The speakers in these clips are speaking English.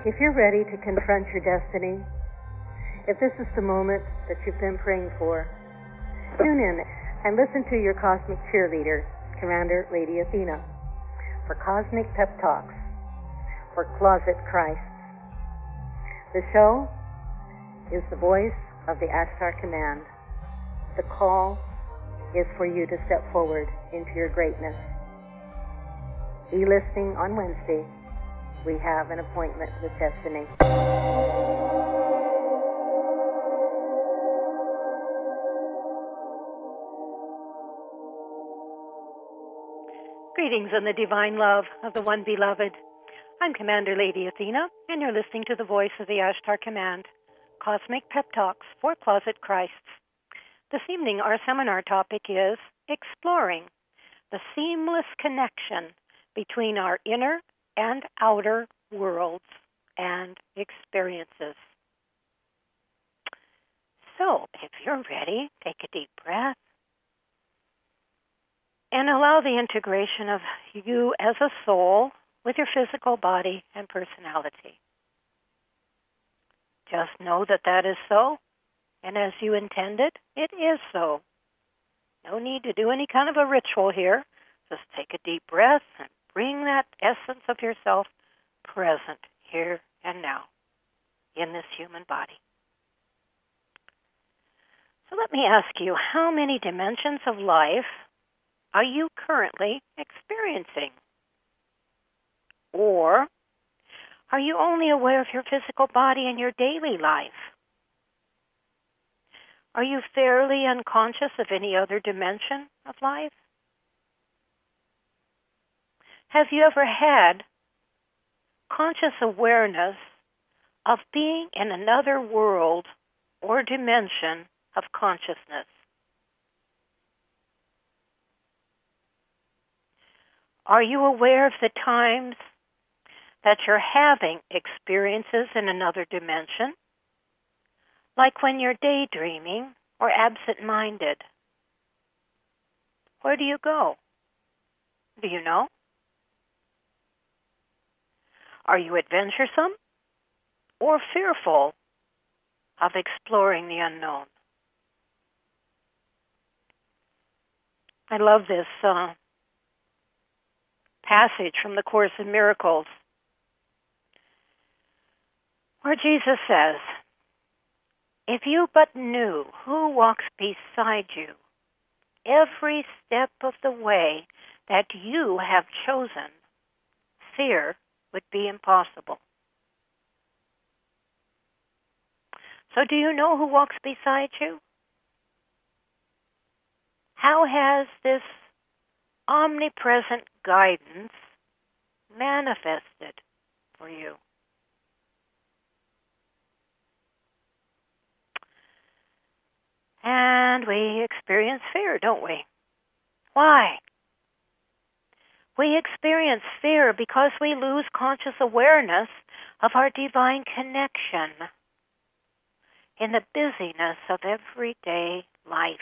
If you're ready to confront your destiny, if this is the moment that you've been praying for, tune in and listen to your cosmic cheerleader, Commander Lady Athena, for Cosmic Pep Talks for Closet Christ. The show is the voice of the Ashtar Command. The call is for you to step forward into your greatness. Be listening on Wednesday. We have an appointment with destiny. Greetings in the divine love of the One Beloved. I'm Commander Lady Athena, and you're listening to the voice of the Ashtar Command, Cosmic Pep Talks for Closet Christs. This evening, our seminar topic is exploring the seamless connection between our inner and outer worlds and experiences. So, if you're ready, take a deep breath and allow the integration of you as a soul with your physical body and personality. Just know that that is so, and as you intended, it is so. No need to do any kind of a ritual here. Just take a deep breath and bring that essence of yourself present here and now in this human body. So let me ask you, how many dimensions of life are you currently experiencing? Or are you only aware of your physical body in your daily life? Are you fairly unconscious of any other dimension of life? Have you ever had conscious awareness of being in another world or dimension of consciousness? Are you aware of the times that you're having experiences in another dimension, like when you're daydreaming or absent-minded? Where do you go? Do you know? Are you adventuresome or fearful of exploring the unknown? I love this passage from the Course in Miracles, where Jesus says, "If you but knew who walks beside you every step of the way that you have chosen, fear would be impossible." So do you know who walks beside you? How has this omnipresent guidance manifested for you? And we experience fear, don't we? Why? We experience fear because we lose conscious awareness of our divine connection in the busyness of everyday life.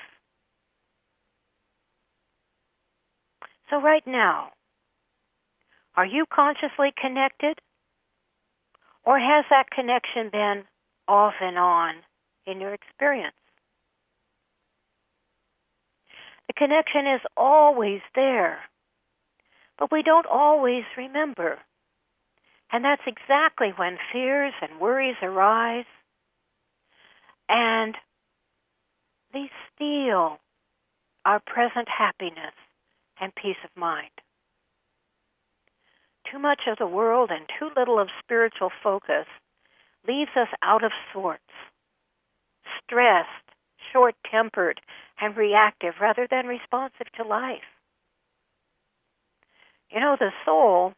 So right now, are you consciously connected? Or has that connection been off and on in your experience? The connection is always there, but we don't always remember. And that's exactly when fears and worries arise, and they steal our present happiness and peace of mind. Too much of the world and too little of spiritual focus leaves us out of sorts, stressed, short-tempered, and reactive rather than responsive to life. You know, the soul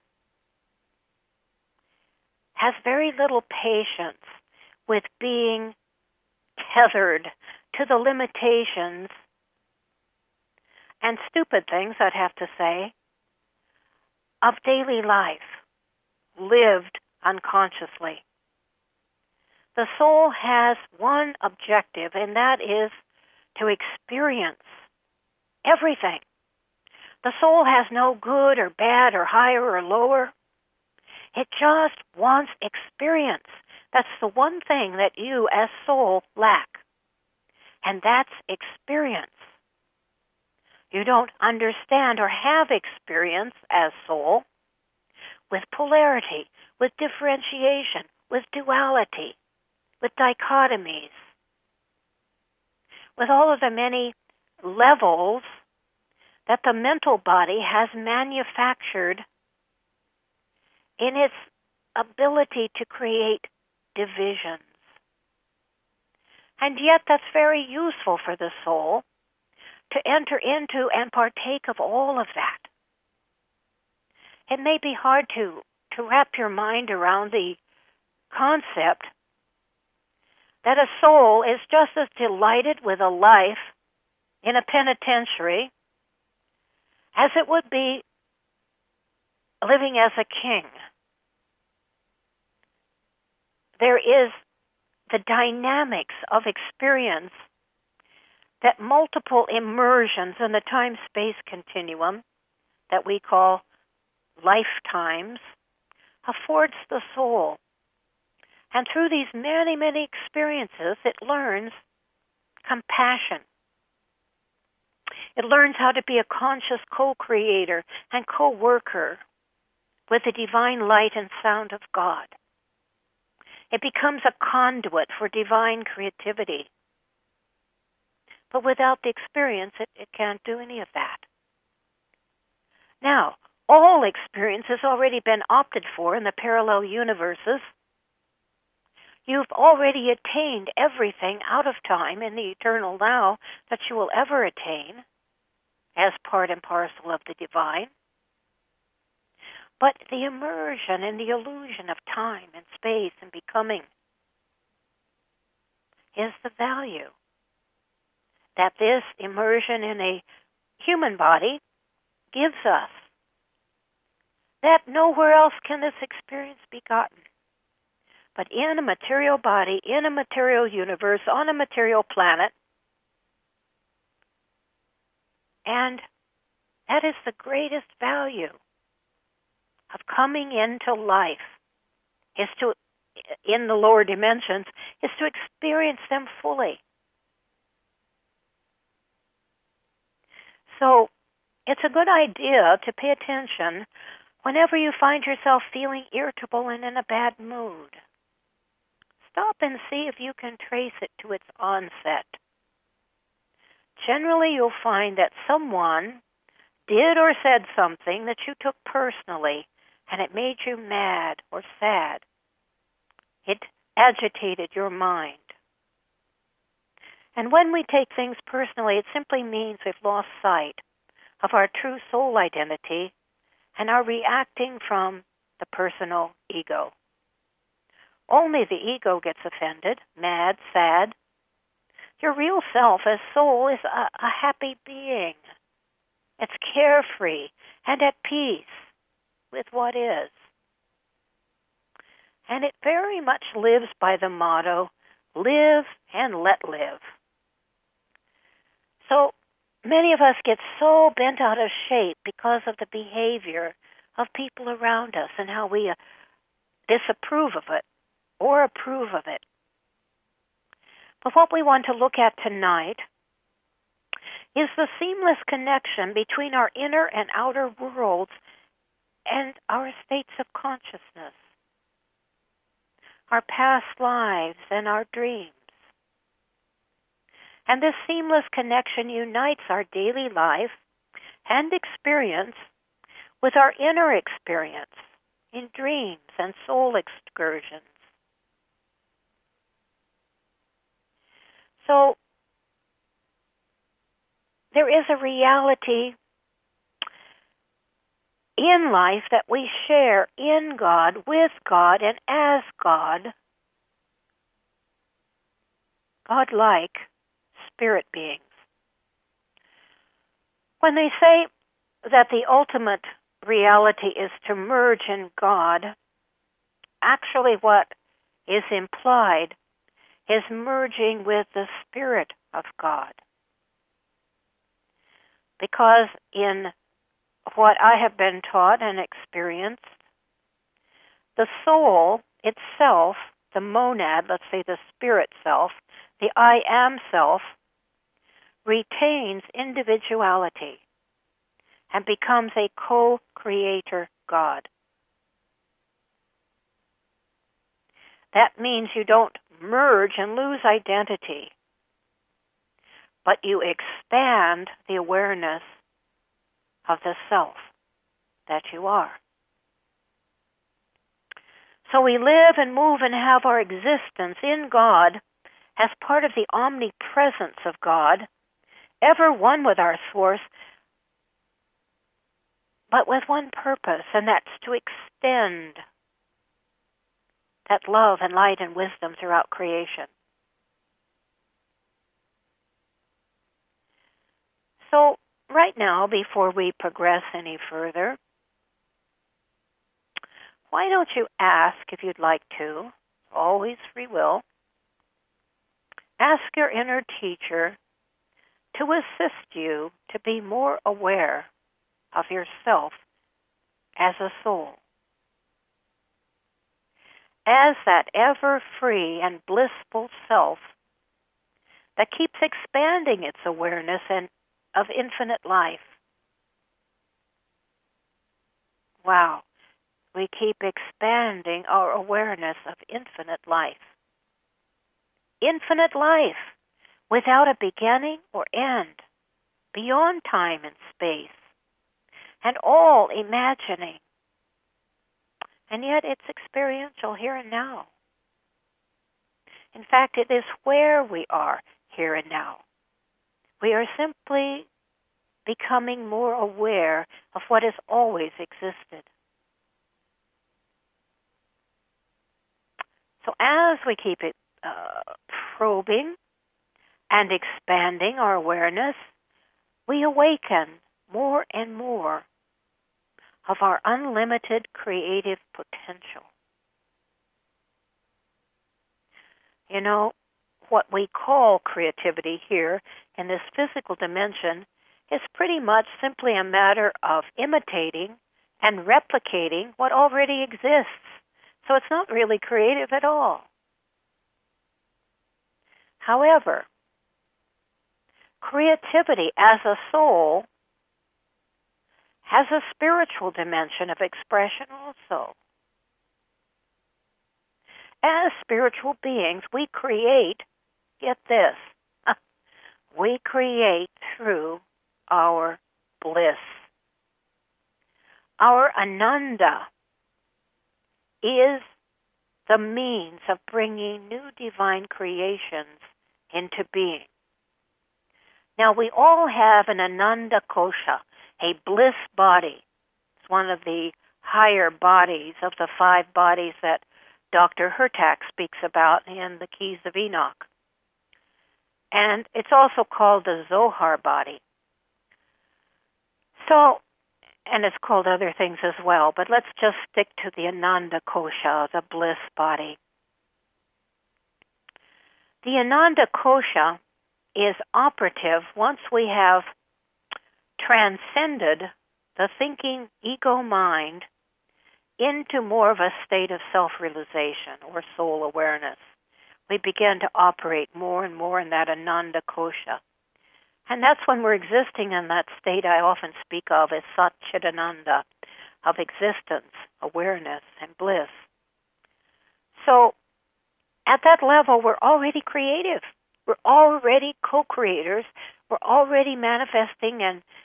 has very little patience with being tethered to the limitations and stupid things, I'd have to say, of daily life, lived unconsciously. The soul has one objective, and that is to experience everything. The soul has no good or bad or higher or lower. It just wants experience. That's the one thing that you as soul lack. And that's experience. You don't understand or have experience as soul with polarity, with differentiation, with duality, with dichotomies, with all of the many levels that the mental body has manufactured in its ability to create divisions. And yet that's very useful for the soul to enter into and partake of all of that. It may be hard to wrap your mind around the concept that a soul is just as delighted with a life in a penitentiary as it would be living as a king. There is the dynamics of experience that multiple immersions in the time-space continuum that we call lifetimes affords the soul. And through these many, many experiences, it learns compassion. It learns how to be a conscious co-creator and co-worker with the divine light and sound of God. It becomes a conduit for divine creativity. But without the experience, it can't do any of that. Now, all experience has already been opted for in the parallel universes. You've already attained everything out of time in the eternal now that you will ever attain as part and parcel of the divine. But the immersion and the illusion of time and space and becoming is the value that this immersion in a human body gives us. That nowhere else can this experience be gotten. But in a material body, in a material universe, on a material planet. And that is the greatest value of coming into life, is to, in the lower dimensions, is to experience them fully. So it's a good idea to pay attention whenever you find yourself feeling irritable and in a bad mood. Stop and see if you can trace it to its onset. Generally, you'll find that someone did or said something that you took personally, and it made you mad or sad. It agitated your mind. And when we take things personally, it simply means we've lost sight of our true soul identity and are reacting from the personal ego. Only the ego gets offended, mad, sad. Your real self as soul is a happy being. It's carefree and at peace with what is. And it very much lives by the motto, live and let live. So many of us get so bent out of shape because of the behavior of people around us and how we disapprove of it or approve of it. But what we want to look at tonight is the seamless connection between our inner and outer worlds and our states of consciousness, our past lives and our dreams. And this seamless connection unites our daily life and experience with our inner experience in dreams and soul excursions. So, there is a reality in life that we share in God, with God, and as God, God-like spirit beings. When they say that the ultimate reality is to merge in God, actually what is implied is merging with the Spirit of God. Because in what I have been taught and experienced, The soul itself, the monad, let's say the spirit self, the I am self, retains individuality and becomes a co-creator God. That means you don't merge and lose identity, but you expand the awareness of the self that you are. So we live and move and have our existence in God as part of the omnipresence of God, ever one with our source, but with one purpose, and that's to extend that love and light and wisdom throughout creation. So right now, before we progress any further, why don't you ask, if you'd like to, always free will, ask your inner teacher to assist you to be more aware of yourself as a soul, as that ever-free and blissful self that keeps expanding its awareness and of infinite life. Wow. We keep expanding our awareness of infinite life. Infinite life, without a beginning or end, beyond time and space, and all imagining. And yet it's experiential here and now. In fact, it is where we are here and now. We are simply becoming more aware of what has always existed. So as we keep it probing and expanding our awareness, we awaken more and more of our unlimited creative potential. You know, what we call creativity here in this physical dimension is pretty much simply a matter of imitating and replicating what already exists. So it's not really creative at all. However, creativity as a soul has a spiritual dimension of expression also. As spiritual beings, we create, get this, we create through our bliss. Our Ananda is the means of bringing new divine creations into being. Now, we all have an Ananda Kosha, a bliss body. It's one of the higher bodies of the 5 bodies that Dr. Hurtak speaks about in the Keys of Enoch. And it's also called the Zohar body. So, and it's called other things as well, but let's just stick to the Ananda Kosha, the bliss body. The Ananda Kosha is operative once we have transcended the thinking ego mind into more of a state of self-realization or soul awareness. We begin to operate more and more in that Ananda Kosha. And that's when we're existing in that state I often speak of as Satchidananda, of existence, awareness, and bliss. So, at that level, we're already creative. We're already co-creators. We're already manifesting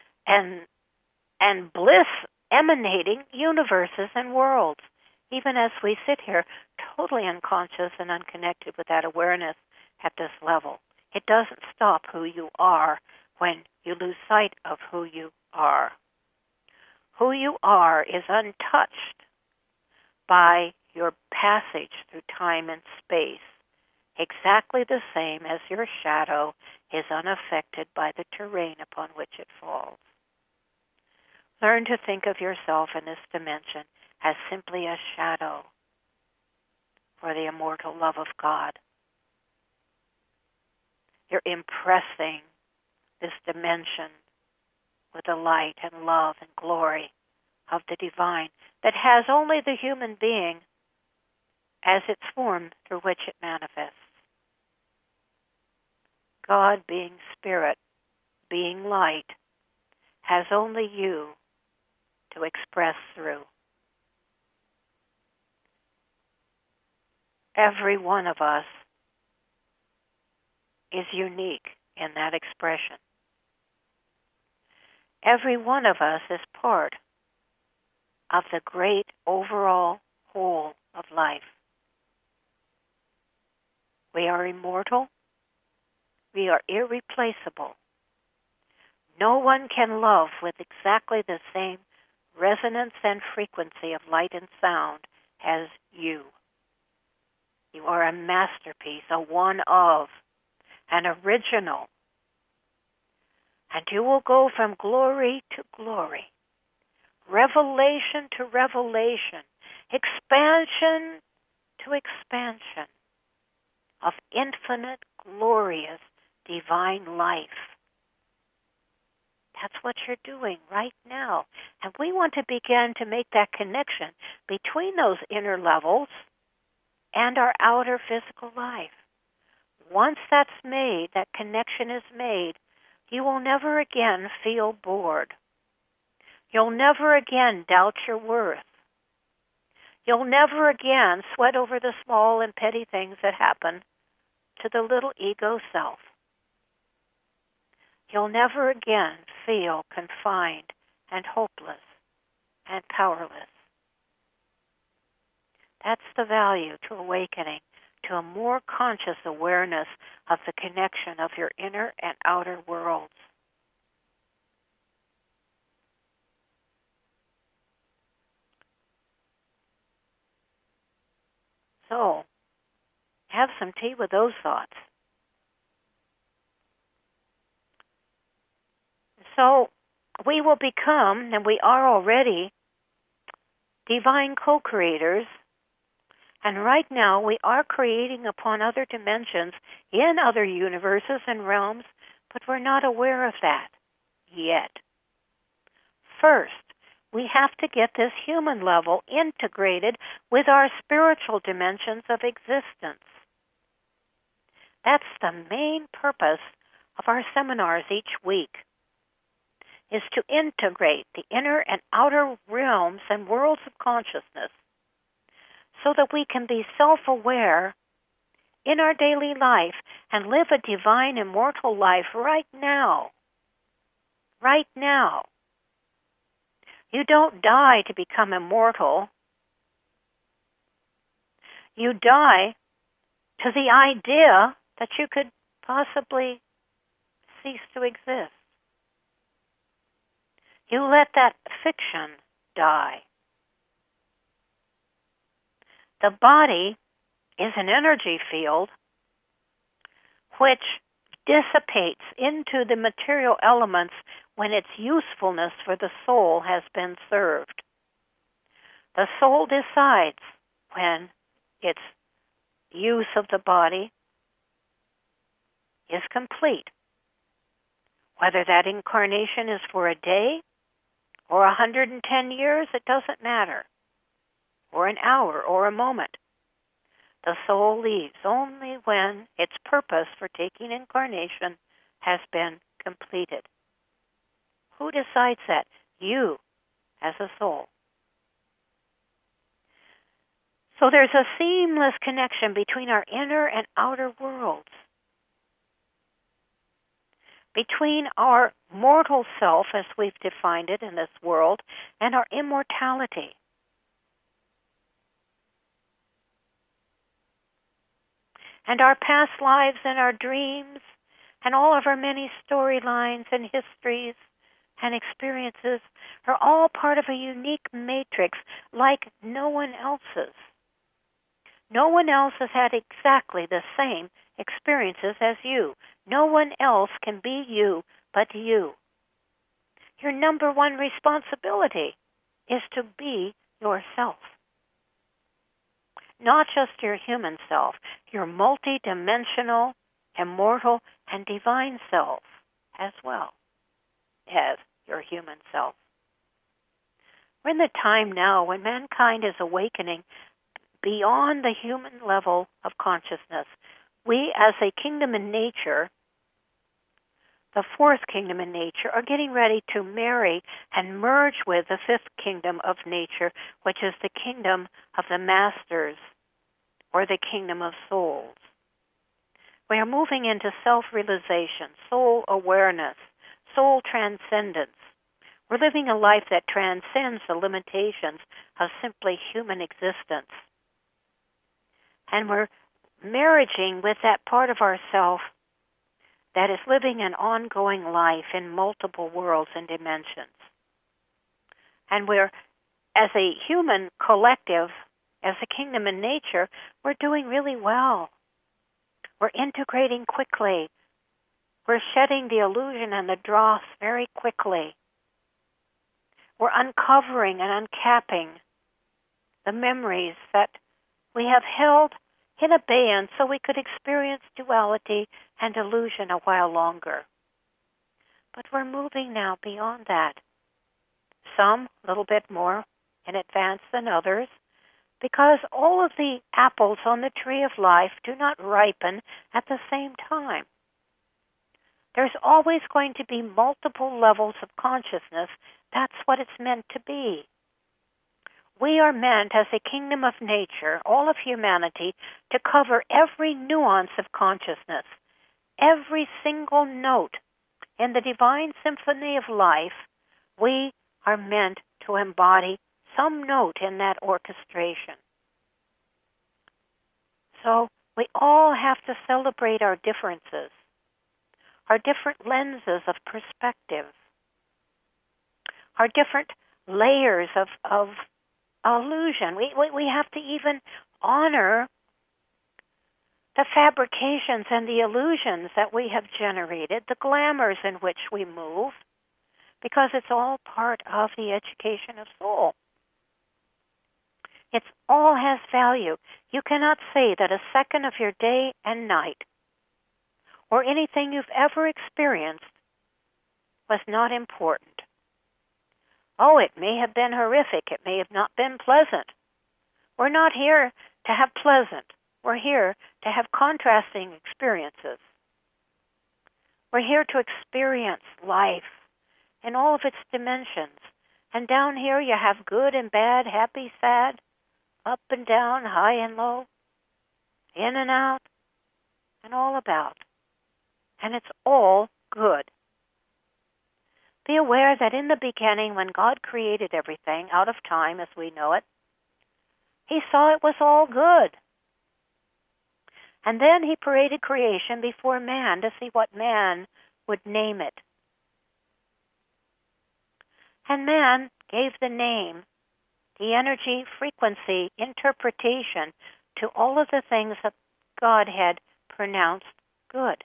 and bliss emanating universes and worlds, even as we sit here totally unconscious and unconnected with that awareness at this level. It doesn't stop who you are when you lose sight of who you are. Who you are is untouched by your passage through time and space, exactly the same as your shadow is unaffected by the terrain upon which it falls. Learn to think of yourself in this dimension as simply a shadow for the immortal love of God. You're impressing this dimension with the light and love and glory of the divine that has only the human being as its form through which it manifests. God, being spirit, being light, has only you to express through. Every one of us is unique in that expression. Every one of us is part of the great overall whole of life. We are immortal. We are irreplaceable. No one can love with exactly the same resonance and frequency of light and sound as you. You are a masterpiece, a one of, an original. And you will go from glory to glory, revelation to revelation, expansion to expansion of infinite, glorious, divine life. That's what you're doing right now. And we want to begin to make that connection between those inner levels and our outer physical life. Once that's made, that connection is made, you will never again feel bored. You'll never again doubt your worth. You'll never again sweat over the small and petty things that happen to the little ego self. You'll never again feel confined and hopeless and powerless. That's the value to awakening to a more conscious awareness of the connection of your inner and outer worlds. So, have some tea with those thoughts. So, we will become, and we are already, divine co-creators. And right now, we are creating upon other dimensions in other universes and realms, but we're not aware of that yet. First, we have to get this human level integrated with our spiritual dimensions of existence. That's the main purpose of our seminars each week, is to integrate the inner and outer realms and worlds of consciousness so that we can be self-aware in our daily life and live a divine, immortal life right now. Right now. You don't die to become immortal. You die to the idea that you could possibly cease to exist. You let that fiction die. The body is an energy field which dissipates into the material elements when its usefulness for the soul has been served. The soul decides when its use of the body is complete. Whether that incarnation is for a day or 110 years, it doesn't matter. Or an hour or a moment. The soul leaves only when its purpose for taking incarnation has been completed. Who decides that? You, as a soul. So there's a seamless connection between our inner and outer worlds. Between our mortal self, as we've defined it in this world, and our immortality. And our past lives and our dreams and all of our many storylines and histories and experiences are all part of a unique matrix like no one else's. No one else has had exactly the same experiences as you. No one else can be you but you. Your number one responsibility is to be yourself. Not just your human self, your multi-dimensional, immortal, and divine self as well as your human self. We're in the time now when mankind is awakening beyond the human level of consciousness. We, as a kingdom in nature, the fourth kingdom in nature, are getting ready to marry and merge with the fifth kingdom of nature, which is the kingdom of the masters, or the kingdom of souls. We are moving into self-realization, soul awareness, soul transcendence. We're living a life that transcends the limitations of simply human existence. And we're marrying with that part of ourself that is living an ongoing life in multiple worlds and dimensions. And we're, as a human collective, as a kingdom in nature, we're doing really well. We're integrating quickly. We're shedding the illusion and the dross very quickly. We're uncovering and uncapping the memories that we have held in abeyance so we could experience duality and illusion a while longer. But we're moving now beyond that. Some a little bit more in advance than others, because all of the apples on the tree of life do not ripen at the same time. There's always going to be multiple levels of consciousness. That's what it's meant to be. We are meant, as a kingdom of nature, all of humanity, to cover every nuance of consciousness, every single note in the divine symphony of life. We are meant to embody some note in that orchestration. So we all have to celebrate our differences, our different lenses of perspective, our different layers of illusion. We have to even honor the fabrications and the illusions that we have generated, the glamours in which we move, because it's all part of the education of soul. It all has value. You cannot say that a second of your day and night, or anything you've ever experienced, was not important. Oh, it may have been horrific. It may have not been pleasant. We're not here to have pleasant. We're here to have contrasting experiences. We're here to experience life in all of its dimensions. And down here you have good and bad, happy, sad, up and down, high and low, in and out, and all about. And it's all good. Be aware that in the beginning, when God created everything out of time as we know it, He saw it was all good. And then He paraded creation before man to see what man would name it. And man gave the name, the energy, frequency, interpretation to all of the things that God had pronounced good.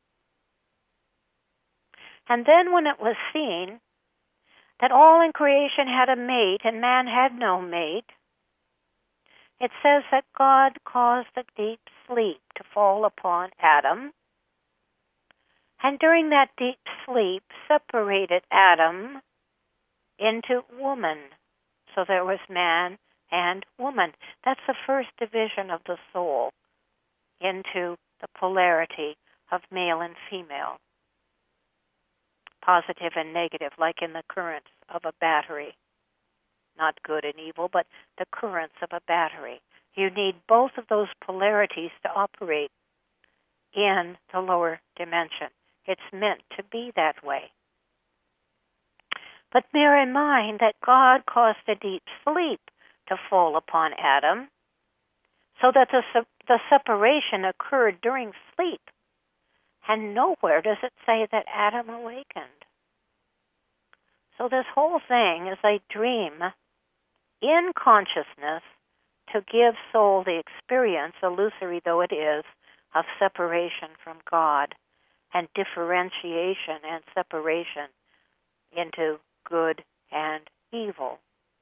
And then when it was seen that all in creation had a mate and man had no mate, it says that God caused a deep sleep to fall upon Adam, and during that deep sleep separated Adam into woman. So there was man and woman. That's the first division of the soul into the polarity of male and female. Positive and negative, like in the currents of a battery. Not good and evil, but the currents of a battery. You need both of those polarities to operate in the lower dimension. It's meant to be that way. But bear in mind that God caused a deep sleep to fall upon Adam, so that the separation occurred during sleep. And nowhere does it say that Adam awakened. So this whole thing is a dream in consciousness to give soul the experience, illusory though it is, of separation from God and differentiation and separation into good and evil.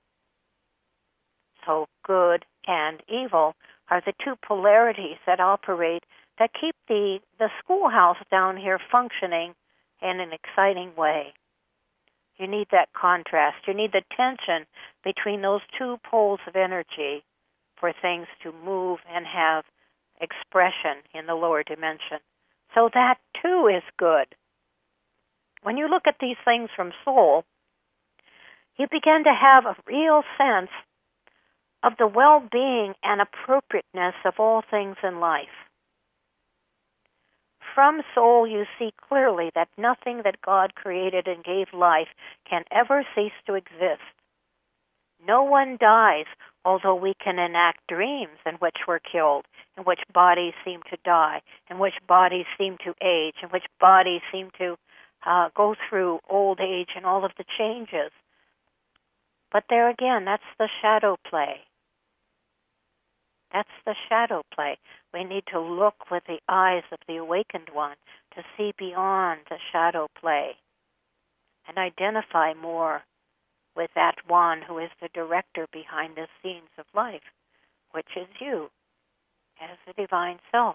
So good and evil are the two polarities that operate, that keep the schoolhouse down here functioning in an exciting way. You need that contrast. You need the tension between those two poles of energy for things to move and have expression in the lower dimension. So that too is good. When you look at these things from soul, you begin to have a real sense of the well-being and appropriateness of all things in life. From soul, you see clearly that nothing that God created and gave life can ever cease to exist. No one dies, although we can enact dreams in which we're killed, in which bodies seem to die, in which bodies seem to age, in which bodies seem to go through old age and all of the changes. But there again, that's the shadow play. That's the shadow play. We need to look with the eyes of the awakened one to see beyond the shadow play and identify more with that one who is the director behind the scenes of life, which is you, as the divine self.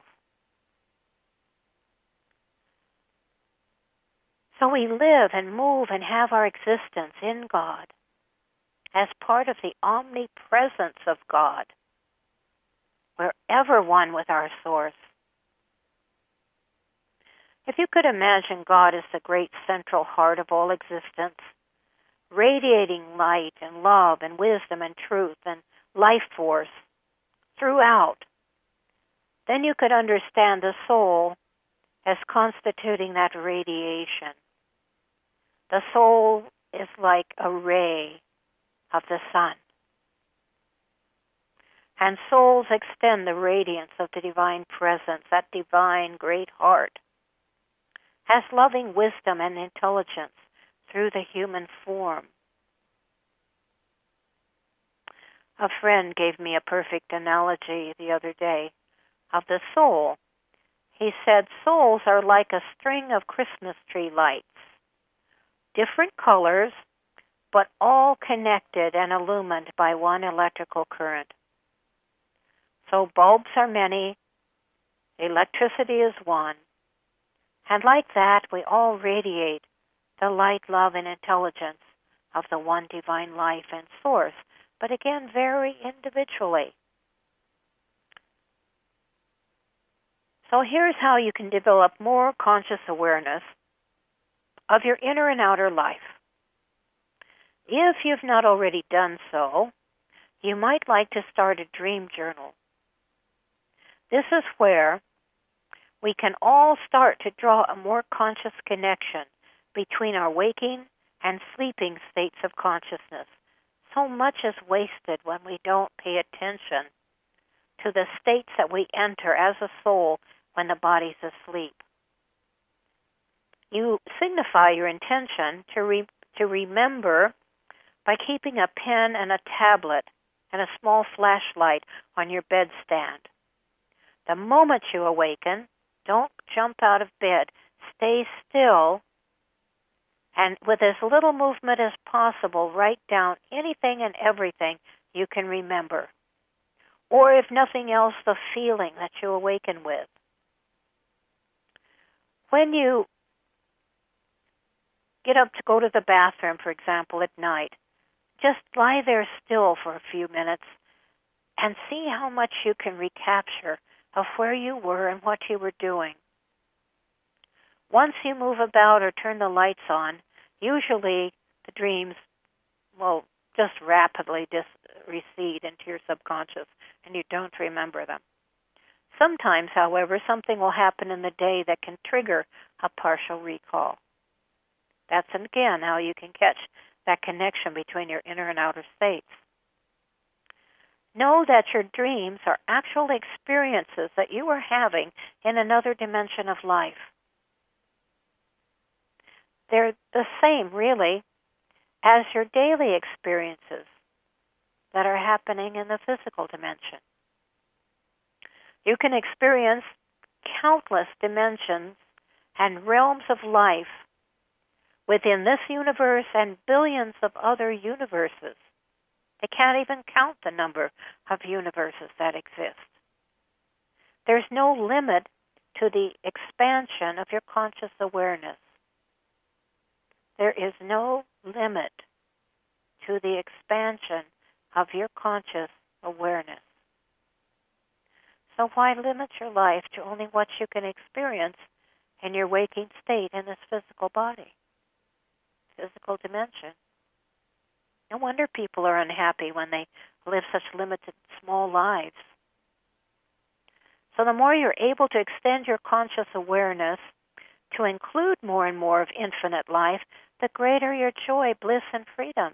So we live and move and have our existence in God as part of the omnipresence of God. We're ever one with our source. If you could imagine God as the great central heart of all existence, radiating light and love and wisdom and truth and life force throughout, then you could understand the soul as constituting that radiation. The soul is like a ray of the sun. And souls extend the radiance of the divine presence, that divine great heart, as loving wisdom and intelligence through the human form. A friend gave me a perfect analogy the other day of the soul. He said, souls are like a string of Christmas tree lights, different colors, but all connected and illumined by one electrical current. So bulbs are many, electricity is one, and like that we all radiate the light, love, and intelligence of the one divine life and source, but again, very individually. So here's how you can develop more conscious awareness of your inner and outer life. If you've not already done so, you might like to start a dream journal. This is where we can all start to draw a more conscious connection between our waking and sleeping states of consciousness. So much is wasted when we don't pay attention to the states that we enter as a soul when the body's asleep. You signify your intention to remember by keeping a pen and a tablet and a small flashlight on your bedstand. The moment you awaken, don't jump out of bed. Stay still, and with as little movement as possible, write down anything and everything you can remember. Or if nothing else, the feeling that you awaken with. When you get up to go to the bathroom, for example, at night, just lie there still for a few minutes and see how much you can recapture of where you were and what you were doing. Once you move about or turn the lights on, usually the dreams will just rapidly recede into your subconscious and you don't remember them. Sometimes, however, something will happen in the day that can trigger a partial recall. That's, again, how you can catch that connection between your inner and outer states. Know that your dreams are actual experiences that you are having in another dimension of life. They're the same, really, as your daily experiences that are happening in the physical dimension. You can experience countless dimensions and realms of life within this universe and billions of other universes. They can't even count the number of universes that exist. There's no limit to the expansion of your conscious awareness. There is no limit to the expansion of your conscious awareness. So why limit your life to only what you can experience in your waking state in this physical body, physical dimension? No wonder people are unhappy when they live such limited, small lives. So the more you're able to extend your conscious awareness to include more and more of infinite life, the greater your joy, bliss, and freedom.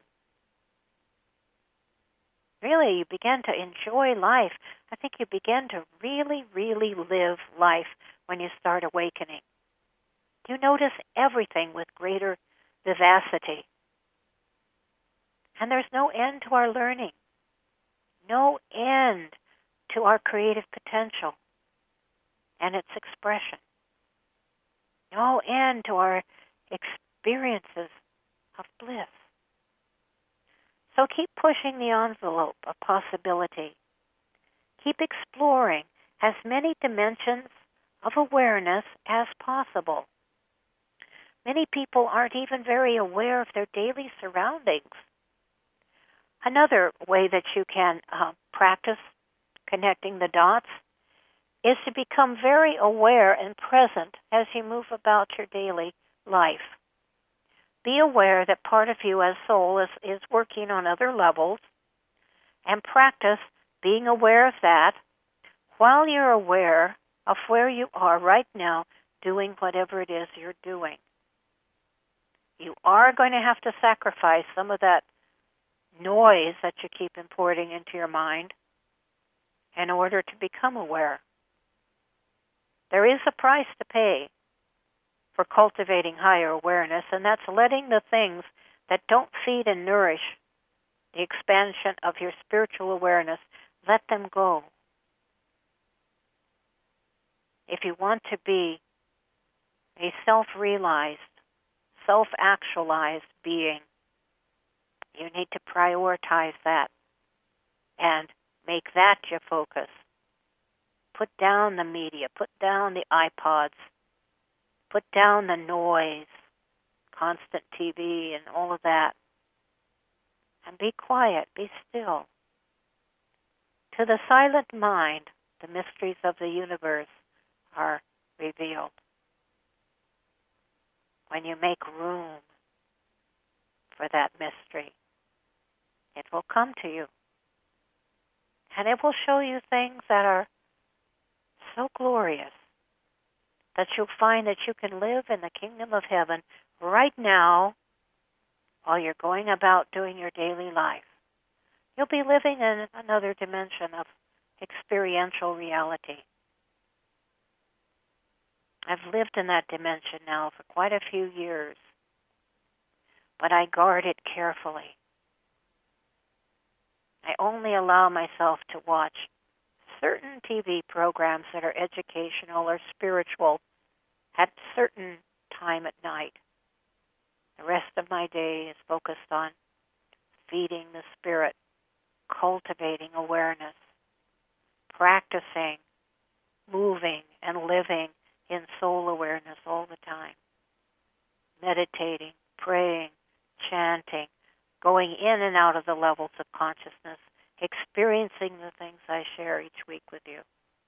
Really, you begin to enjoy life. I think you begin to really, really live life when you start awakening. You notice everything with greater vivacity. And there's no end to our learning, no end to our creative potential and its expression, no end to our experiences of bliss. So keep pushing the envelope of possibility. Keep exploring as many dimensions of awareness as possible. Many people aren't even very aware of their daily surroundings. Another way that you can practice connecting the dots is to become very aware and present as you move about your daily life. Be aware that part of you as soul is working on other levels, and practice being aware of that while you're aware of where you are right now doing whatever it is you're doing. You are going to have to sacrifice some of that noise that you keep importing into your mind in order to become aware. There is a price to pay for cultivating higher awareness, and that's letting the things that don't feed and nourish the expansion of your spiritual awareness, let them go. If you want to be a self-realized, self-actualized being, you need to prioritize that and make that your focus. Put down the media, put down the iPods, put down the noise, constant TV and all of that, and be quiet, be still. To the silent mind, the mysteries of the universe are revealed. When you make room for that mystery, it will come to you. And it will show you things that are so glorious that you'll find that you can live in the kingdom of heaven right now while you're going about doing your daily life. You'll be living in another dimension of experiential reality. I've lived in that dimension now for quite a few years, but I guard it carefully. I only allow myself to watch certain TV programs that are educational or spiritual at a certain time at night. The rest of my day is focused on feeding the spirit, cultivating awareness, practicing, moving, and living in soul awareness all the time. Meditating, praying, chanting, going in and out of the levels of consciousness, experiencing the things I share each week with you.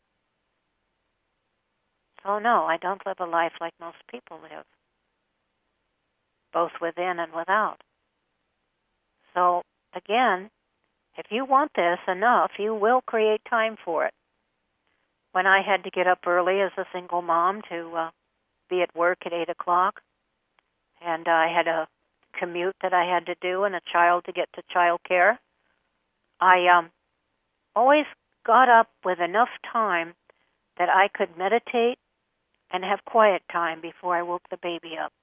So no, I don't live a life like most people live, both within and without. So again, if you want this enough, you will create time for it. When I had to get up early as a single mom to be at work at 8 o'clock, and I had a commute that I had to do and a child to get to child care, I always got up with enough time that I could meditate and have quiet time before I woke the baby up.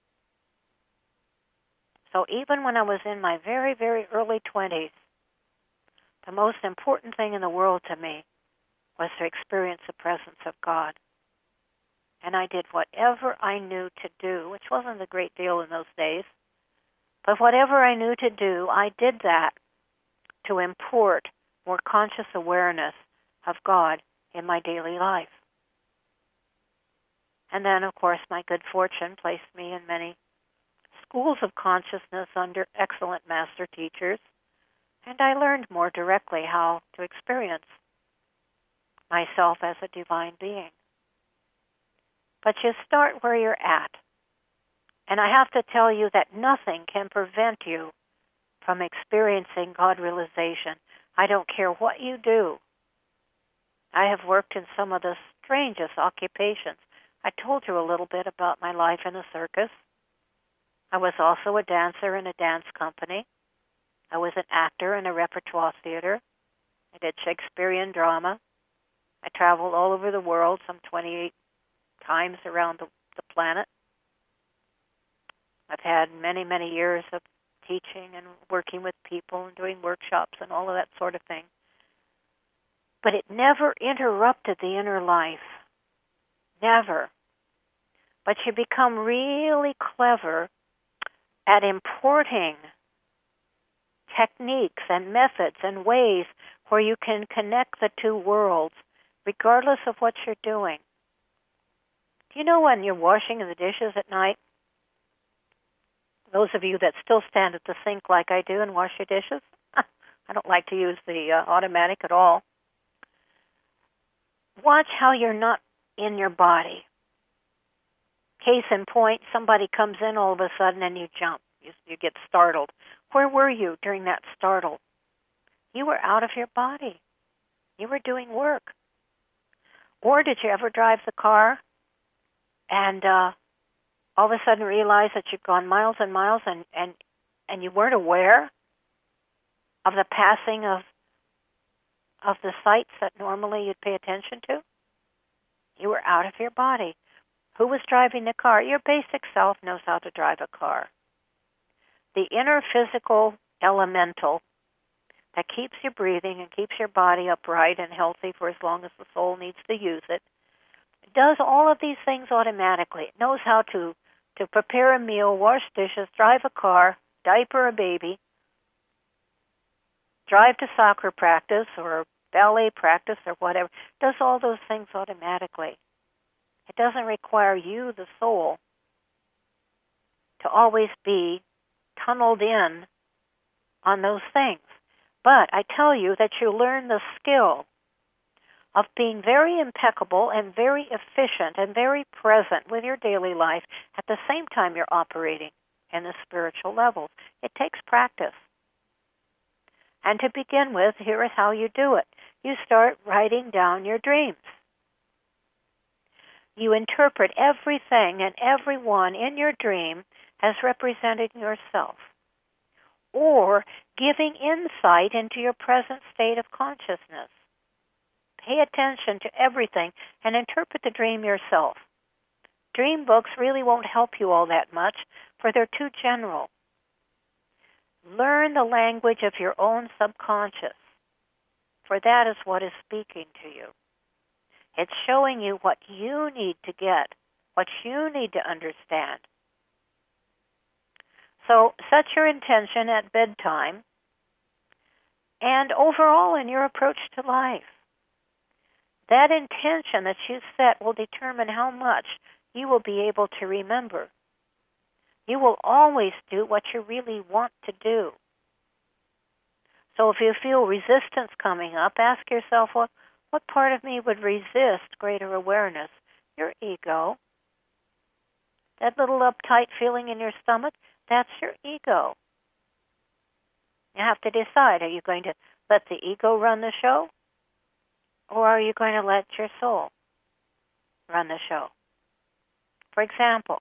So even when I was in my very, very early 20s, the most important thing in the world to me was to experience the presence of God. And I did whatever I knew to do, which wasn't a great deal in those days, but whatever I knew to do, I did that to import more conscious awareness of God in my daily life. And then, of course, my good fortune placed me in many schools of consciousness under excellent master teachers, and I learned more directly how to experience myself as a divine being. But you start where you're at. And I have to tell you that nothing can prevent you from experiencing God realization. I don't care what you do. I have worked in some of the strangest occupations. I told you a little bit about my life in a circus. I was also a dancer in a dance company. I was an actor in a repertoire theater. I did Shakespearean drama. I traveled all over the world, some 28 times around the planet. I've had many, many years of teaching and working with people and doing workshops and all of that sort of thing. But it never interrupted the inner life. Never. But you become really clever at importing techniques and methods and ways where you can connect the two worlds, regardless of what you're doing. Do you know when you're washing the dishes at night? Those of you that still stand at the sink like I do and wash your dishes, I don't like to use the automatic at all. Watch how you're not in your body. Case in point, somebody comes in all of a sudden and you jump. You get startled. Where were you during that startle? You were out of your body. You were doing work. Or did you ever drive the car and all of a sudden realize that you've gone miles and miles and you weren't aware of the passing of the sights that normally you'd pay attention to? You were out of your body. Who was driving the car? Your basic self knows how to drive a car. The inner physical elemental that keeps you breathing and keeps your body upright and healthy for as long as the soul needs to use it, does all of these things automatically. It knows how to prepare a meal, wash dishes, drive a car, diaper a baby, drive to soccer practice or ballet practice or whatever. It does all those things automatically. It doesn't require you, the soul, to always be tunneled in on those things. But I tell you that you learn the skill of being very impeccable and very efficient and very present with your daily life at the same time you're operating in the spiritual levels. It takes practice. And to begin with, here is how you do it. You start writing down your dreams. You interpret everything and everyone in your dream as representing yourself, or giving insight into your present state of consciousness. Pay attention to everything and interpret the dream yourself. Dream books really won't help you all that much, for they're too general. Learn the language of your own subconscious, for that is what is speaking to you. It's showing you what you need to get, what you need to understand. So set your intention at bedtime and overall in your approach to life. That intention that you set will determine how much you will be able to remember. You will always do what you really want to do. So if you feel resistance coming up, ask yourself, well, what part of me would resist greater awareness? Your ego. That little uptight feeling in your stomach, that's your ego. You have to decide, are you going to let the ego run the show? Or are you going to let your soul run the show? For example,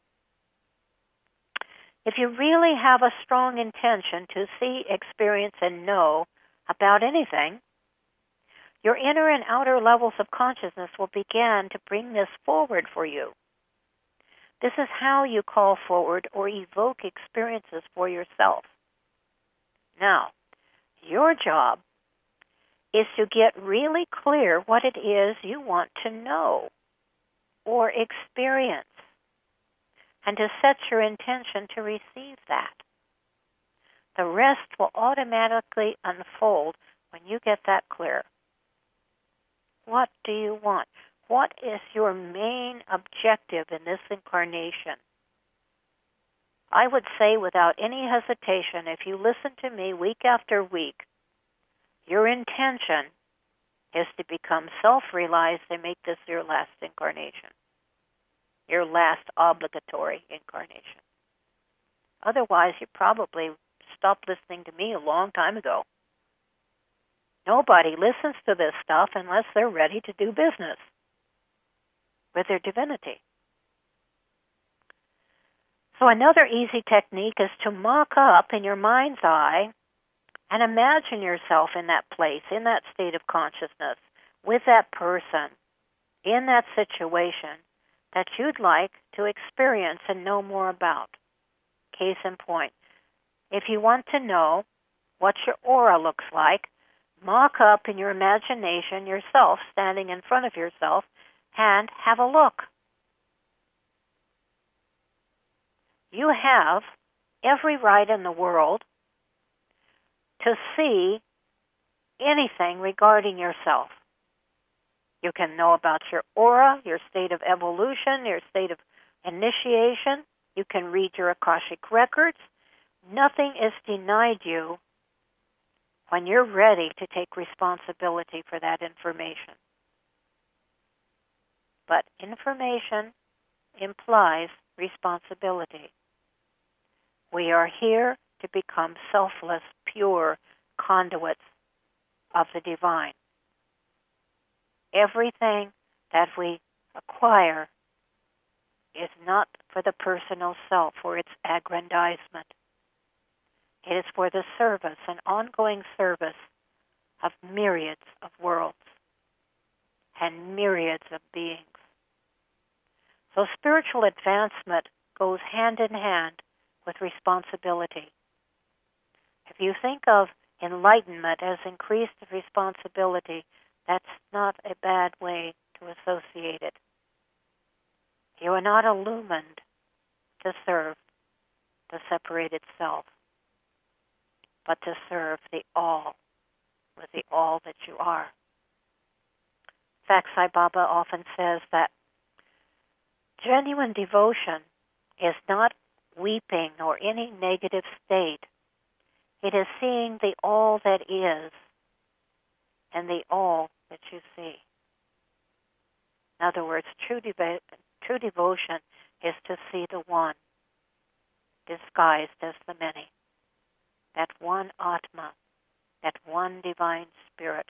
if you really have a strong intention to see, experience, and know about anything, your inner and outer levels of consciousness will begin to bring this forward for you. This is how you call forward or evoke experiences for yourself. Now, your job is to get really clear what it is you want to know or experience, and to set your intention to receive that. The rest will automatically unfold when you get that clear. What do you want? What is your main objective in this incarnation? I would say without any hesitation, if you listen to me week after week, your intention is to become self-realized and make this your last incarnation, your last obligatory incarnation. Otherwise, you probably stopped listening to me a long time ago. Nobody listens to this stuff unless they're ready to do business with their divinity. So another easy technique is to mock up in your mind's eye and imagine yourself in that place, in that state of consciousness, with that person, in that situation that you'd like to experience and know more about. Case in point, if you want to know what your aura looks like, mock up in your imagination yourself standing in front of yourself and have a look. You have every right in the world to see anything regarding yourself. You can know about your aura, your state of evolution, your state of initiation. You can read your Akashic records. Nothing is denied you when you're ready to take responsibility for that information. But information implies responsibility. We are here to become selfless, pure conduits of the divine. Everything that we acquire is not for the personal self or its aggrandizement. It is for the service and ongoing service of myriads of worlds and myriads of beings. So spiritual advancement goes hand in hand with responsibility. If you think of enlightenment as increased responsibility, that's not a bad way to associate it. You are not illumined to serve the separated self, but to serve the all with the all that you are. In fact, Sai Baba often says that genuine devotion is not weeping or any negative state. It is seeing the all that is and the all that you see. In other words, true devotion is to see the one disguised as the many, that one Atma, that one divine spirit.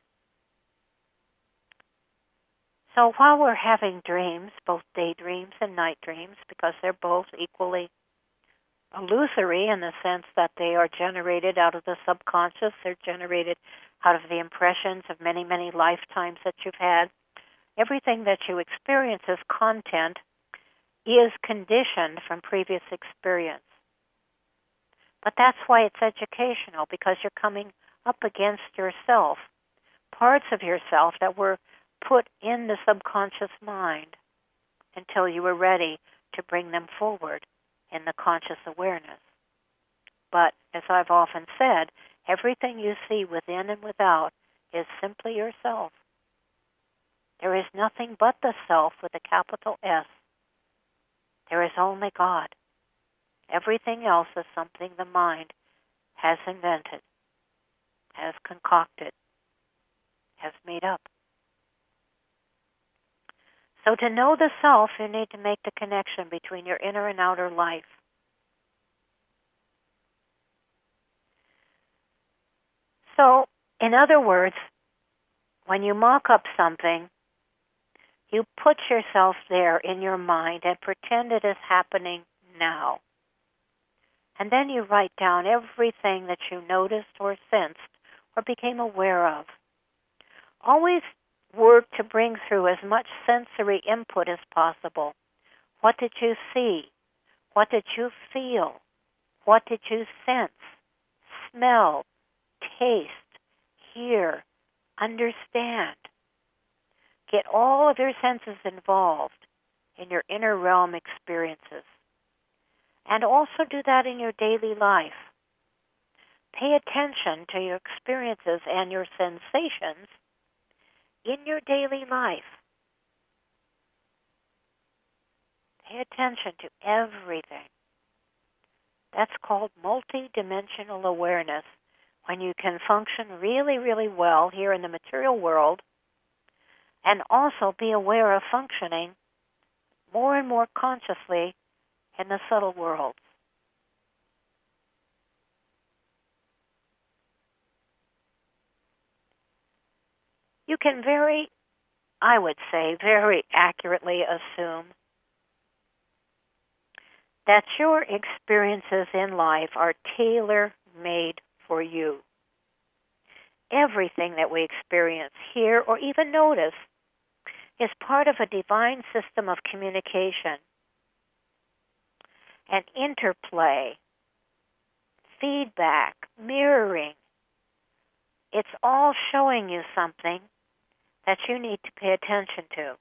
So while we're having dreams, both daydreams and night dreams, because they're both equally illusory in the sense that they are generated out of the subconscious, they're generated out of the impressions of many, many lifetimes that you've had. Everything that you experience as content is conditioned from previous experience. But that's why it's educational, because you're coming up against yourself, parts of yourself that were put in the subconscious mind until you were ready to bring them forward in the conscious awareness. But, as I've often said, everything you see within and without is simply yourself. There is nothing but the self with a capital S. There is only God. Everything else is something the mind has invented, has concocted, has made up. So to know the self, you need to make the connection between your inner and outer life. So, in other words, when you mock up something, you put yourself there in your mind and pretend it is happening now. And then you write down everything that you noticed or sensed or became aware of. Always work to bring through as much sensory input as possible. What did you see? What did you feel? What did you sense, smell, taste, hear, understand? Get all of your senses involved in your inner realm experiences. And also do that in your daily life. Pay attention to your experiences and your sensations in your daily life. Pay attention to everything. That's called multidimensional awareness, when you can function really, really well here in the material world and also be aware of functioning more and more consciously in the subtle worlds. You can very accurately assume that your experiences in life are tailor-made for you. Everything that we experience, hear, or even notice is part of a divine system of communication and interplay, feedback, mirroring. It's all showing you something that you need to pay attention to.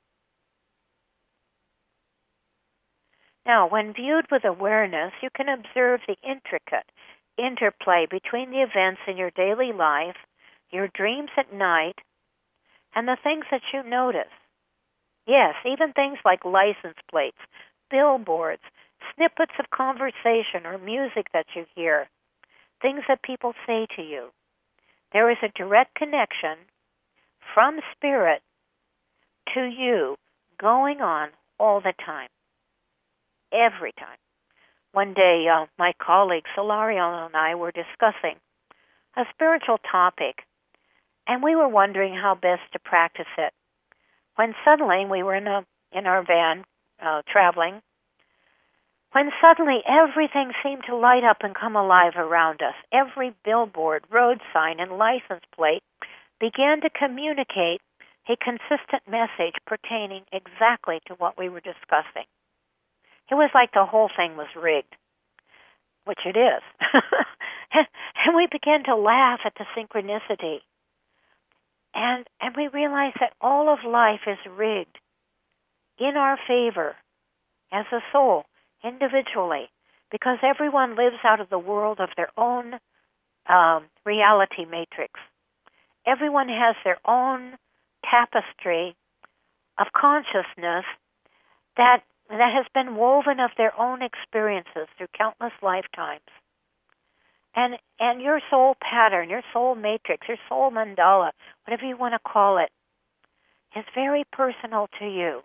Now, when viewed with awareness, you can observe the intricate interplay between the events in your daily life, your dreams at night, and the things that you notice. Yes, even things like license plates, billboards, snippets of conversation or music that you hear, things that people say to you. There is a direct connection from spirit to you going on all the time, every time. One day, my colleague Solario and I were discussing a spiritual topic, and we were wondering how best to practice it. When suddenly we were in our van traveling, when suddenly everything seemed to light up and come alive around us. Every billboard, road sign, and license plate began to communicate a consistent message pertaining exactly to what we were discussing. It was like the whole thing was rigged, which it is. And we began to laugh at the synchronicity. And we realized that all of life is rigged in our favor as a soul, individually, because everyone lives out of the world of their own reality matrix. Everyone has their own tapestry of consciousness that has been woven of their own experiences through countless lifetimes. And your soul pattern, your soul matrix, your soul mandala, whatever you want to call it, is very personal to you.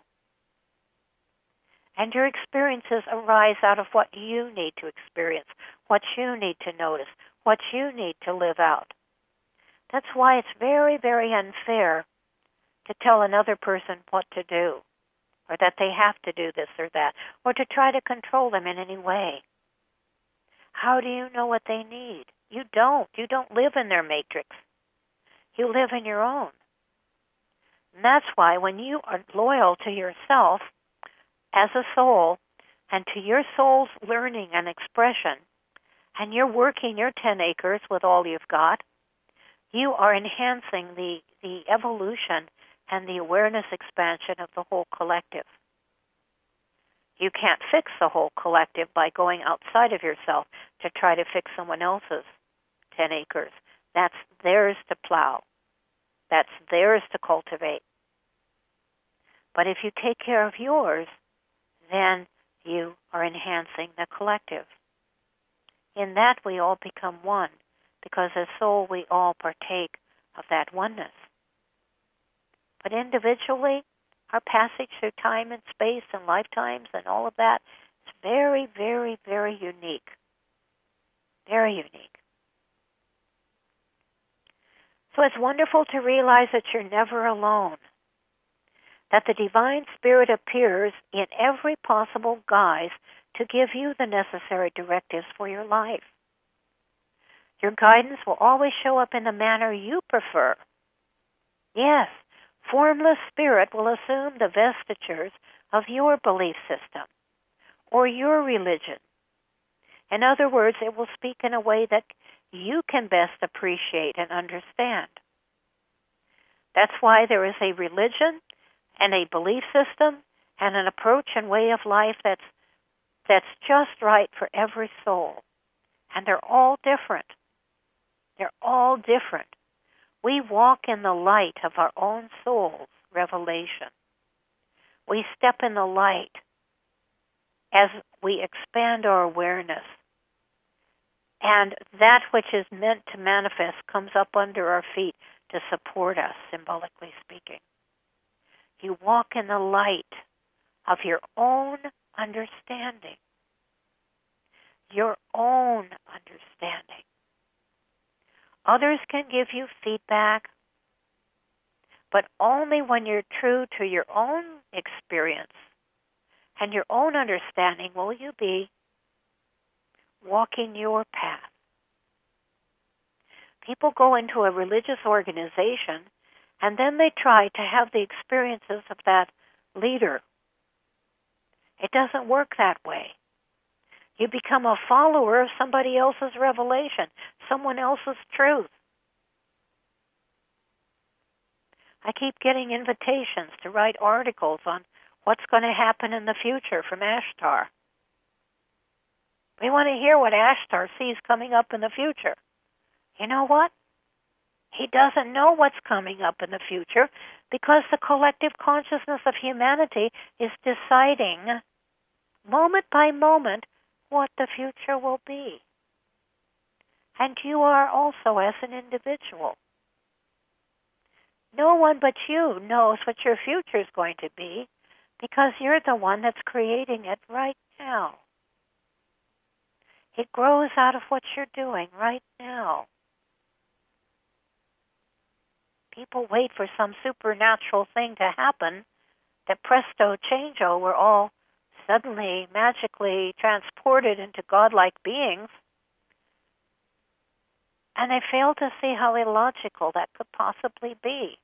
And your experiences arise out of what you need to experience, what you need to notice, what you need to live out. That's why it's very, very unfair to tell another person what to do, or that they have to do this or that, or to try to control them in any way. How do you know what they need? You don't. You don't live in their matrix. You live in your own. And that's why when you are loyal to yourself as a soul and to your soul's learning and expression, and you're working your 10 acres with all you've got, you are enhancing the evolution and the awareness expansion of the whole collective. You can't fix the whole collective by going outside of yourself to try to fix someone else's 10 acres. That's theirs to plow. That's theirs to cultivate. But if you take care of yours, then you are enhancing the collective. In that we all become one, because as soul we all partake of that oneness. But individually, our passage through time and space and lifetimes and all of that is very, very, very unique. Very unique. So it's wonderful to realize that you're never alone, that the Divine Spirit appears in every possible guise to give you the necessary directives for your life. Your guidance will always show up in the manner you prefer. Yes, formless spirit will assume the vestiges of your belief system or your religion. In other words, it will speak in a way that you can best appreciate and understand. That's why there is a religion and a belief system and an approach and way of life that's just right for every soul. And they're all different. They're all different. We walk in the light of our own soul's revelation. We step in the light as we expand our awareness. And that which is meant to manifest comes up under our feet to support us, symbolically speaking. You walk in the light of your own understanding. Your own understanding. Others can give you feedback, but only when you're true to your own experience and your own understanding will you be walking your path. People go into a religious organization and then they try to have the experiences of that leader. It doesn't work that way. You become a follower of somebody else's revelation, someone else's truth. I keep getting invitations to write articles on what's going to happen in the future from Ashtar. We want to hear what Ashtar sees coming up in the future. You know what? He doesn't know what's coming up in the future because the collective consciousness of humanity is deciding moment by moment what the future will be. And you are also as an individual. No one but you knows what your future is going to be because you're the one that's creating it right now. It grows out of what you're doing right now. People wait for some supernatural thing to happen, that presto changeo, we're all suddenly magically transported into godlike beings, and they fail to see how illogical that could possibly be.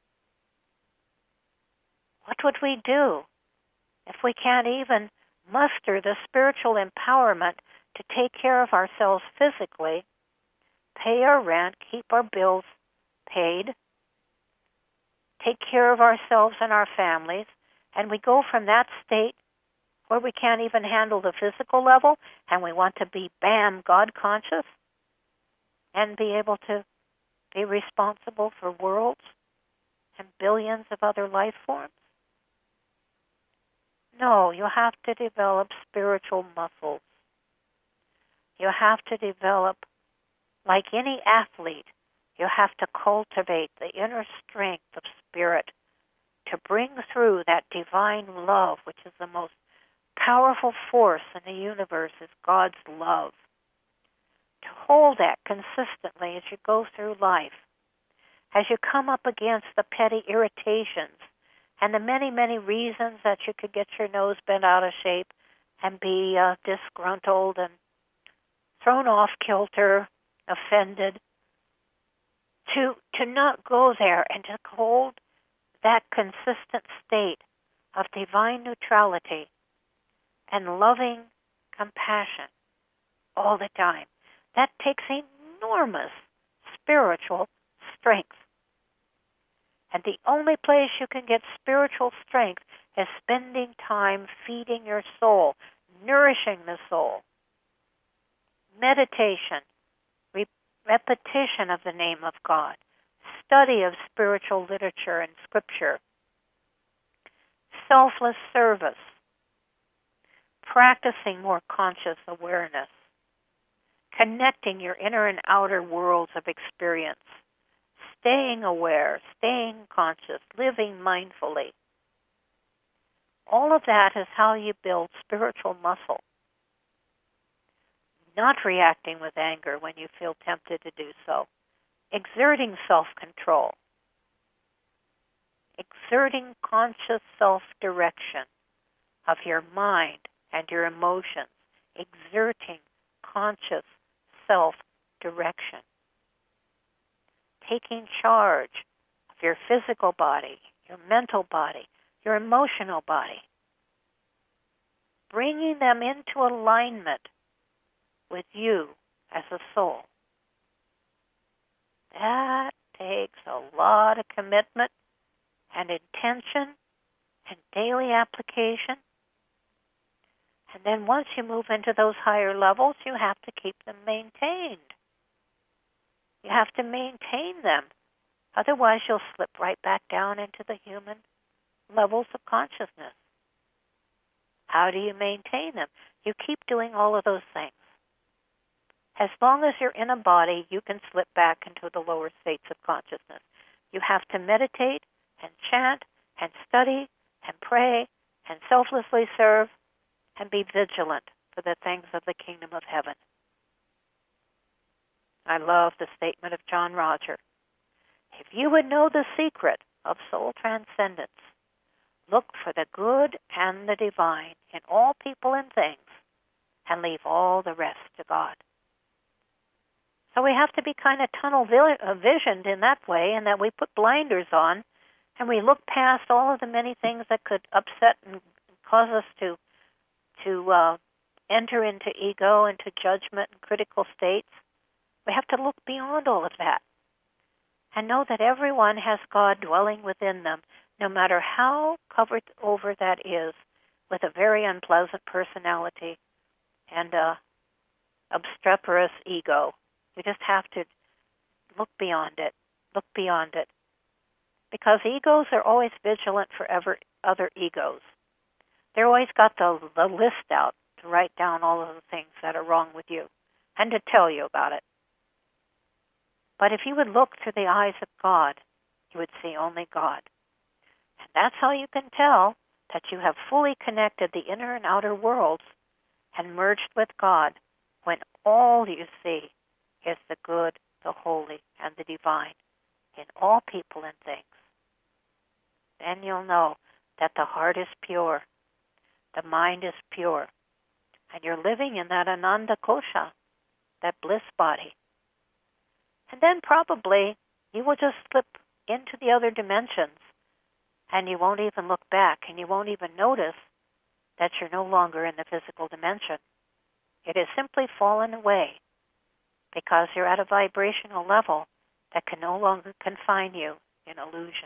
What would we do if we can't even muster the spiritual empowerment to take care of ourselves physically, pay our rent, keep our bills paid, take care of ourselves and our families, and we go from that state where we can't even handle the physical level and we want to be, God conscious and be able to be responsible for worlds and billions of other life forms? No, you have to develop spiritual muscles. You have to develop, like any athlete, you have to cultivate the inner strength of spirit to bring through that divine love, which is the most powerful force in the universe, is God's love. To hold that consistently as you go through life, as you come up against the petty irritations and the many, many reasons that you could get your nose bent out of shape and be disgruntled and thrown off kilter, offended, to not go there and to hold that consistent state of divine neutrality and loving compassion all the time. That takes enormous spiritual strength. And the only place you can get spiritual strength is spending time feeding your soul, nourishing the soul. Meditation, repetition of the name of God, study of spiritual literature and scripture, selfless service, practicing more conscious awareness, connecting your inner and outer worlds of experience, staying aware, staying conscious, living mindfully. All of that is how you build spiritual muscle. Not reacting with anger when you feel tempted to do so. Exerting self-control. Exerting conscious self-direction of your mind and your emotions. Exerting conscious self-direction. Taking charge of your physical body, your mental body, your emotional body. Bringing them into alignment with you as a soul. That takes a lot of commitment and intention and daily application. And then once you move into those higher levels, you have to keep them maintained. You have to maintain them. Otherwise, you'll slip right back down into the human levels of consciousness. How do you maintain them? You keep doing all of those things. As long as you're in a body, you can slip back into the lower states of consciousness. You have to meditate and chant and study and pray and selflessly serve and be vigilant for the things of the kingdom of heaven. I love the statement of John Roger. If you would know the secret of soul transcendence, look for the good and the divine in all people and things, and leave all the rest to God. So we have to be kind of tunnel visioned in that way, and that we put blinders on, and we look past all of the many things that could upset and cause us to enter into ego, into judgment and critical states. We have to look beyond all of that and know that everyone has God dwelling within them, no matter how covered over that is with a very unpleasant personality and obstreperous ego. We just have to look beyond it, because egos are always vigilant for other egos. They're always got the list out to write down all of the things that are wrong with you and to tell you about it. But if you would look through the eyes of God, you would see only God. And that's how you can tell that you have fully connected the inner and outer worlds and merged with God, when all you see is the good, the holy, and the divine in all people and things. Then you'll know that the heart is pure, the mind is pure, and you're living in that Ananda Kosha, that bliss body. And then probably you will just slip into the other dimensions, and you won't even look back, and you won't even notice that you're no longer in the physical dimension. It has simply fallen away because you're at a vibrational level that can no longer confine you in illusion.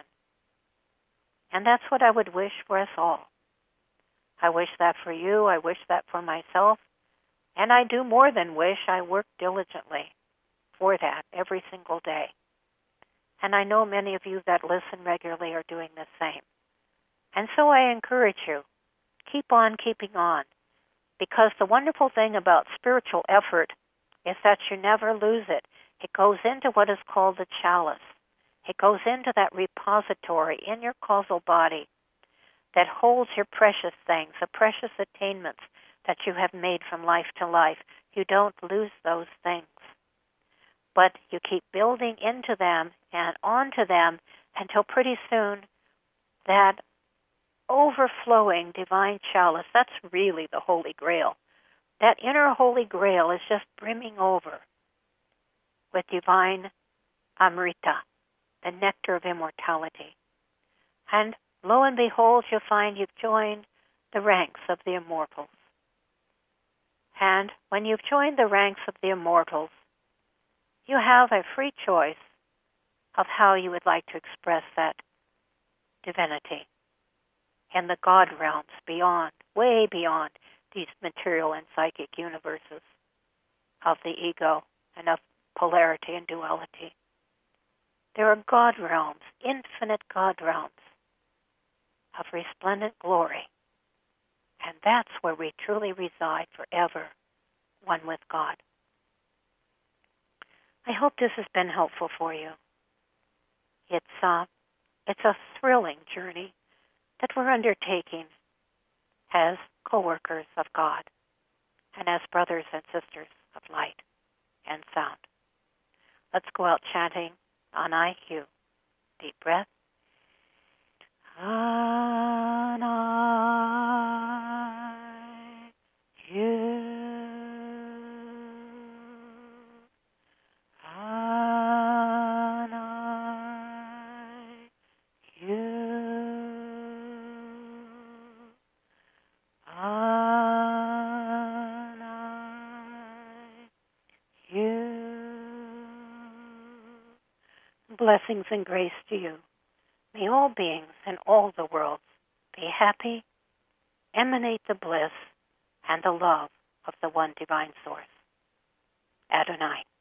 And that's what I would wish for us all. I wish that for you. I wish that for myself. And I do more than wish. I work diligently for that every single day. And I know many of you that listen regularly are doing the same. And so I encourage you, keep on keeping on, because the wonderful thing about spiritual effort is that you never lose it. It goes into what is called the chalice. It goes into that repository in your causal body that holds your precious things, the precious attainments that you have made from life to life. You don't lose those things, but you keep building into them and onto them until pretty soon that overflowing divine chalice, that's really the Holy Grail. That inner Holy Grail is just brimming over with divine Amrita, the nectar of immortality. And lo and behold, you'll find you've joined the ranks of the immortals. And when you've joined the ranks of the immortals, you have a free choice of how you would like to express that divinity in the God realms beyond, way beyond these material and psychic universes of the ego and of polarity and duality. There are God realms, infinite God realms of resplendent glory. And that's where we truly reside forever, one with God. I hope this has been helpful for you. It's a thrilling journey that we're undertaking as co-workers of God and as brothers and sisters of light and sound. Let's go out chanting on IQ. Deep breath. On Blessings and grace to you. May all beings in all the worlds be happy, emanate the bliss and the love of the one divine source. Adonai.